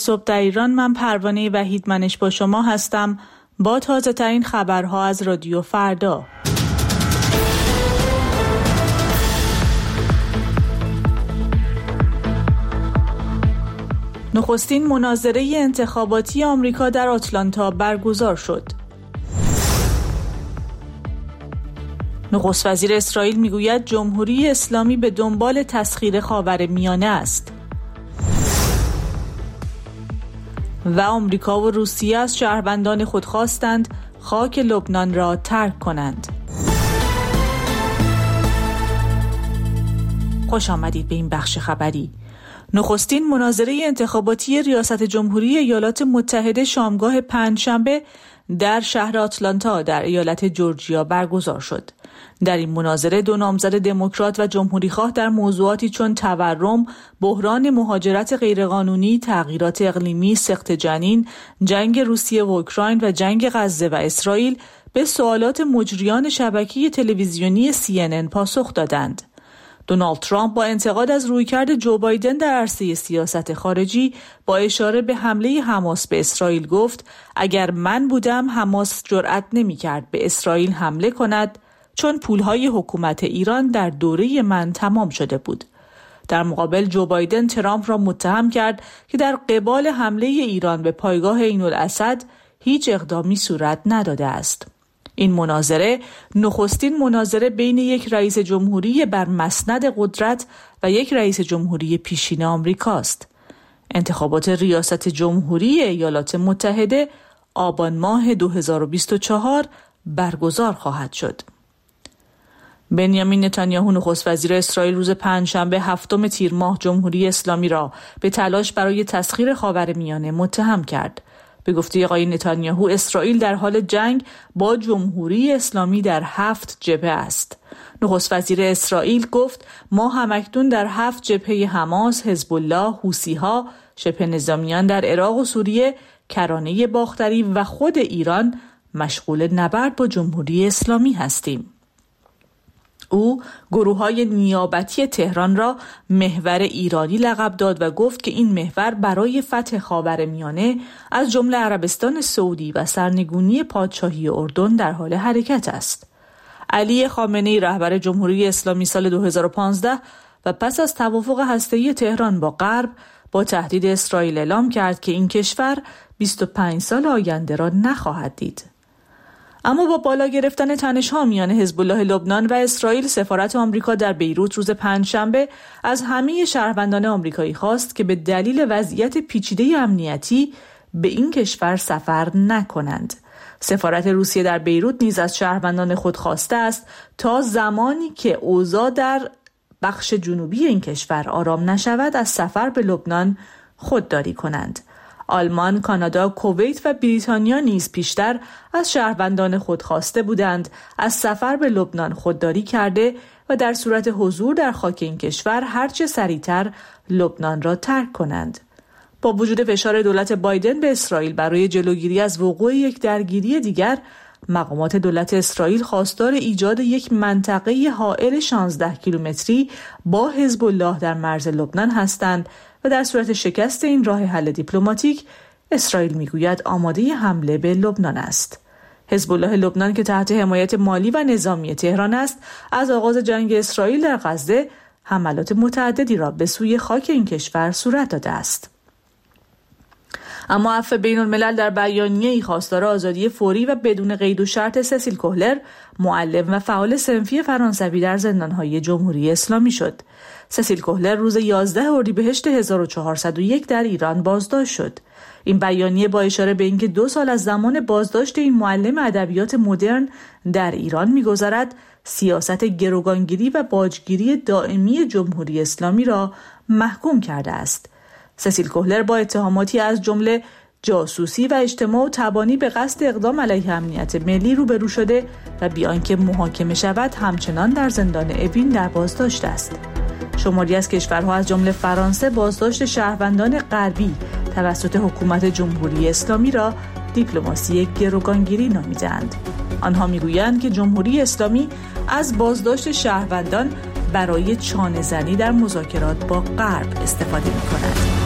صبح در ایران، من پروانه وحیدمنش با شما هستم با تازه ترین خبرها از رادیو فردا. نخستین مناظره انتخاباتی آمریکا در آتلانتا برگزار شد. نخست وزیر اسرائیل میگوید جمهوری اسلامی به دنبال تسخیر خاورمیانه است. و آمریکا و روسیه از شهروندان خود خواستند خاک لبنان را ترک کنند. خوش آمدید به این بخش خبری. نخستین مناظره انتخاباتی ریاست جمهوری ایالات متحده شامگاه پنجشنبه در شهر آتلانتا در ایالت جورجیا برگزار شد. در این مناظره دو نامزد دموکرات و جمهوریخواه در موضوعاتی چون تورم، بحران مهاجرت غیرقانونی، تغییرات اقلیمی، سقط جنین، جنگ روسیه و اوکراین و جنگ غزه و اسرائیل به سوالات مجریان شبکه تلویزیونی CNN پاسخ دادند. دونالد ترامپ با انتقاد از رویکرد جو بایدن در عرصه سیاست خارجی با اشاره به حمله حماس به اسرائیل گفت اگر من بودم حماس جرأت نمی‌کرد به اسرائیل حمله کند چون پولهای حکومت ایران در دوره من تمام شده بود. در مقابل جو بایدن ترامپ را متهم کرد که در قبال حمله ایران به پایگاه عین‌الاسد هیچ اقدامی صورت نداده است. این مناظره نخستین مناظره بین یک رئیس جمهوری بر مسند قدرت و یک رئیس جمهوری پیشین آمریکاست. انتخابات ریاست جمهوری ایالات متحده آبان ماه 2024 برگزار خواهد شد. بنیامین نتانیاهو نخست وزیر اسرائیل روز پنجشنبه 7 تیر ماه جمهوری اسلامی را به تلاش برای تسخیر خاورمیانه متهم کرد. به گفته آقای نتانیاهو اسرائیل در حال جنگ با جمهوری اسلامی در 7 جبهه است. نخست وزیر اسرائیل گفت ما همکنون در 7 جبهه حماس، حزب الله، حوثی‌ها، شبه نظامیان در عراق و سوریه، کرانه باختری و خود ایران مشغول نبرد با جمهوری اسلامی هستیم. او گروه‌های نیابتی تهران را محور ایرانی لقب داد و گفت که این محور برای فتح خاورمیانه از جمله عربستان سعودی و سرنگونی پادشاهی اردن در حال حرکت است. علی خامنه‌ای رهبر جمهوری اسلامی سال 2015 و پس از توافق هسته‌ای تهران با غرب با تهدید اسرائیل اعلام کرد که این کشور 25 سال آینده را نخواهد دید. اما با بالا گرفتن تنش‌ها میان حزب الله لبنان و اسرائیل، سفارت آمریکا در بیروت روز پنجشنبه از همه شهروندان آمریکایی خواست که به دلیل وضعیت پیچیده امنیتی به این کشور سفر نکنند. سفارت روسیه در بیروت نیز از شهروندان خود خواسته است تا زمانی که اوضاع در بخش جنوبی این کشور آرام نشود از سفر به لبنان خودداری کنند. آلمان، کانادا، کویت و بریتانیا نیز پیشتر از شهروندان خود خواسته بودند از سفر به لبنان خودداری کرده و در صورت حضور در خاک این کشور هرچه سریعتر لبنان را ترک کنند. با وجود فشار دولت بایدن به اسرائیل برای جلوگیری از وقوع یک درگیری دیگر، مقامات دولت اسرائیل خواستار ایجاد یک منطقه حائل 16 کیلومتری با حزب الله در مرز لبنان هستند و در صورت شکست این راه حل دیپلماتیک اسرائیل میگوید آماده حمله به لبنان است. حزب الله لبنان که تحت حمایت مالی و نظامی تهران است، از آغاز جنگ اسرائیل در غزه حملات متعددی را به سوی خاک این کشور صورت داده است. اما عفو بین الملل در بیانیه‌ای خواستار آزادی فوری و بدون قید و شرط سسیل کوهلر، معلم و فعال صنفی فرانسوی در زندان‌های جمهوری اسلامی شد. سسیل کوهلر روز 11 اردیبهشت 1401 در ایران بازداشت شد. این بیانیه با اشاره به اینکه 2 سال از زمان بازداشت این معلم ادبیات مدرن در ایران می‌گذرد، سیاست گروگانگیری و باجگیری دائمی جمهوری اسلامی را محکوم کرده است. سسیل کوهلر با اتهاماتی از جمله جاسوسی و اجتماع و تبانی به قصد اقدام علیه امنیت ملی روبرو شده و بی آنکه محاکمه شود همچنان در زندان اوین در بازداشت است. شماری از کشورها از جمله فرانسه بازداشت شهروندان غربی توسط حکومت جمهوری اسلامی را دیپلماسی گروگانگیری نامیدند. آنها میگویند که جمهوری اسلامی از بازداشت شهروندان برای چانه‌زنی در مذاکرات با غرب استفاده می‌کند.